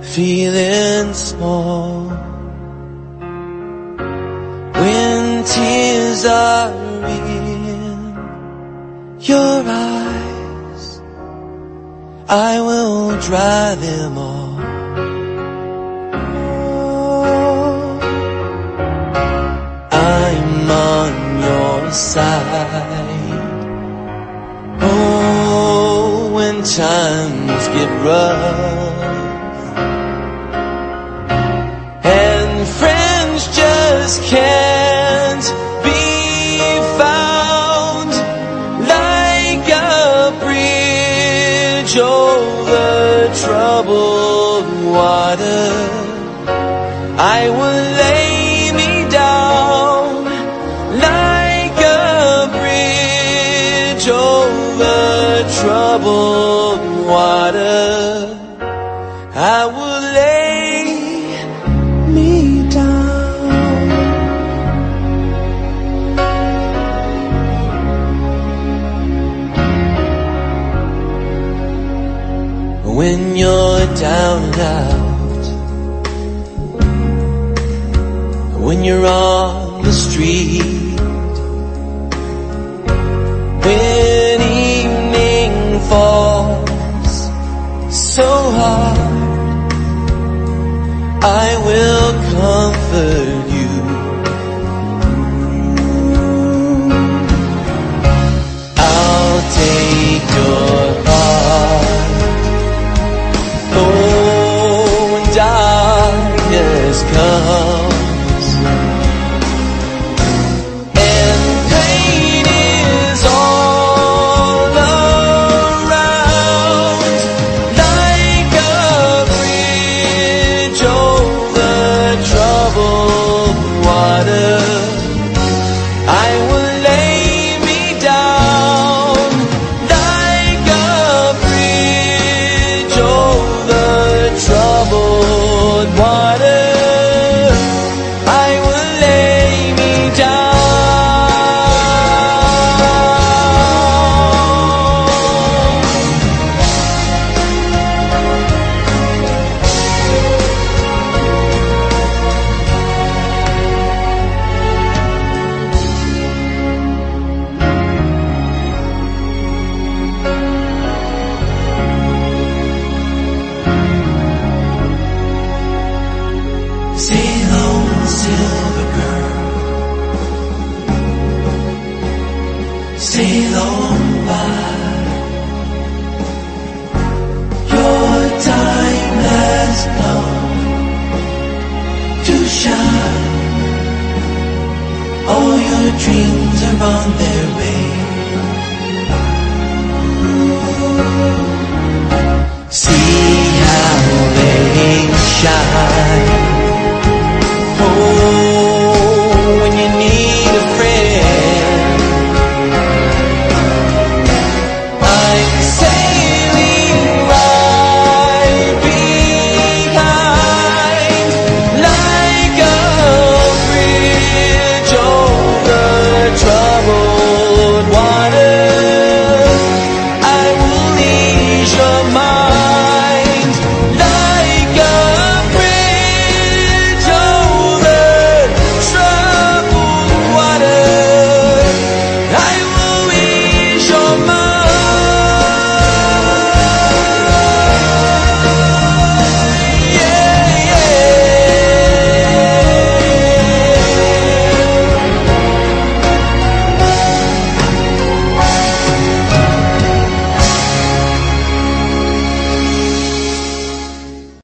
feeling small, when tears are in your eyes, I will dry them all. I'm on your side. Oh, when times get rough and friends just can't be found, like a bridge over troubled water, I will lay me down, like a bridge over troubled water, I will lay me down. When you're down and out, when you're on the street, when evening falls so hard, I will comfort you. I'll take your heart. Oh, when darkness comes and pain is all around, like a bridge over troubled water, I will lay me down, like a bridge over troubled water, I will lay me down. Sail on, silver girl, sail on by. Your time has come to shine. All your dreams are on their way.